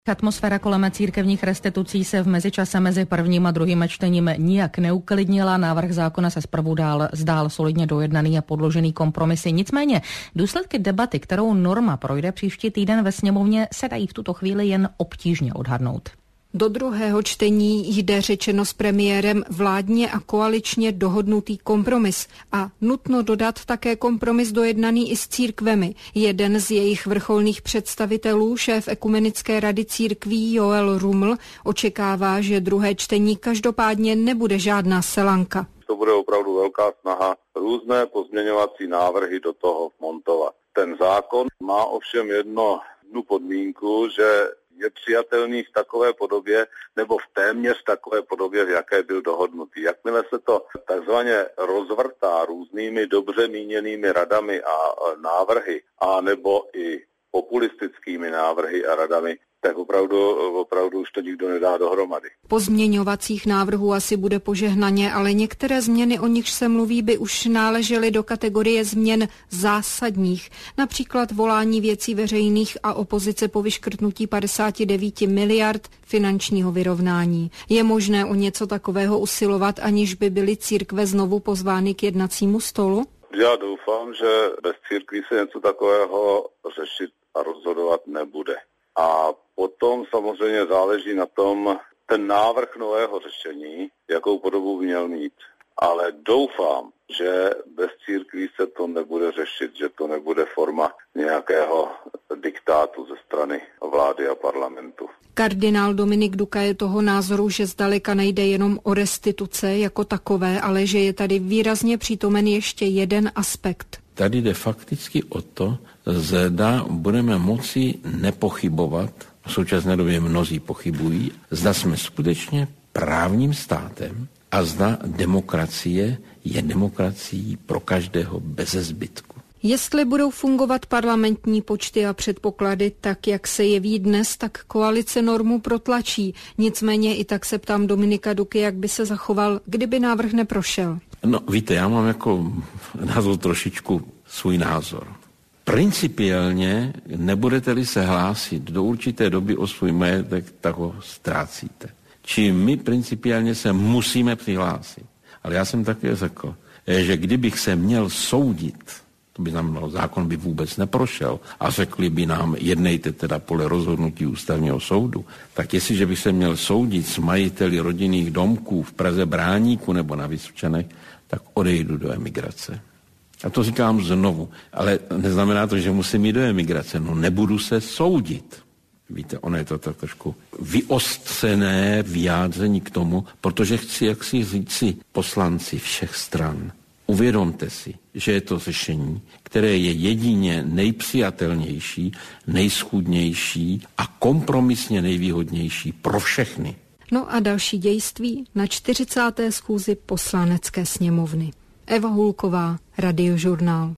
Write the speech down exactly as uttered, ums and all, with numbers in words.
Atmosféra kolem církevních restitucí se v mezičase mezi prvním a druhým čtením nijak neuklidnila. Návrh zákona se zprvu dál zdál solidně dojednaný a podložený kompromisy. Nicméně důsledky debaty, kterou norma projde příští týden ve sněmovně, se dají v tuto chvíli jen obtížně odhadnout. Do druhého čtení jde, řečeno s premiérem, vládně a koaličně dohodnutý kompromis. A nutno dodat také kompromis dojednaný i s církvemi. Jeden z jejich vrcholných představitelů, šéf Ekumenické rady církví Joel Ruml, očekává, že druhé čtení každopádně nebude žádná selanka. To bude opravdu velká snaha různé pozměňovací návrhy do toho montovat. Ten zákon má ovšem jedno, jednu podmínku, že je přijatelný v takové podobě nebo v téměř takové podobě, v jaké byl dohodnutý. Jakmile se to takzvaně rozvrtá různými dobře míněnými radami a návrhy, a nebo i populistickými návrhy a radami, tak opravdu, opravdu už to nikdo nedá dohromady. Pozměňovacích návrhů asi bude požehnaně, ale některé změny, o nichž se mluví, by už náležely do kategorie změn zásadních. Například volání věcí veřejných a opozice po vyškrtnutí padesát devět miliard finančního vyrovnání. Je možné o něco takového usilovat, aniž by byly církve znovu pozvány k jednacímu stolu? Já doufám, že bez církví se něco takového řešit a rozhodovat nebude. A potom samozřejmě záleží na tom ten návrh nového řešení, jakou podobu by měl mít. Ale doufám, že bez církví se to nebude řešit, že to nebude forma nějakého diktátu ze strany vlády a parlamentu. Kardinál Dominik Duka je toho názoru, že zdaleka nejde jenom o restituce jako takové, ale že je tady výrazně přítomen ještě jeden aspekt. Tady jde fakticky o to, zda budeme moci nepochybovat, v současné době mnozí pochybují, zda jsme skutečně právním státem a zda demokracie je demokracií pro každého beze zbytku. Jestli budou fungovat parlamentní počty a předpoklady tak, jak se jeví dnes, tak koalice normu protlačí. Nicméně i tak se ptám Dominika Duky, jak by se zachoval, kdyby návrh neprošel. No víte, já mám jako názor trošičku svůj názor. Principiálně nebudete-li se hlásit do určité doby o svůj majetek, tak ho ztrácíte. Či my principiálně se musíme přihlásit. Ale já jsem také řekl, že kdybych se měl soudit, to by znamenalo, zákon by vůbec neprošel a řekli by nám, jednejte teda podle rozhodnutí ústavního soudu, tak jestliže bych se měl soudit s majiteli rodinných domků v Praze Bráníku nebo na Vysočanech, tak odejdu do emigrace. A to říkám znovu, ale neznamená to, že musím jít do emigrace. No nebudu se soudit. Víte, ono je to tak trošku vyostřené vyjádření k tomu, protože chci jaksi říci poslanci všech stran. Uvědomte si, že je to řešení, které je jedině nejpřijatelnější, nejschůdnější a kompromisně nejvýhodnější pro všechny. No a další dějství na čtyřicáté schůzi Poslanecké sněmovny. Eva Hulková, Radiožurnál.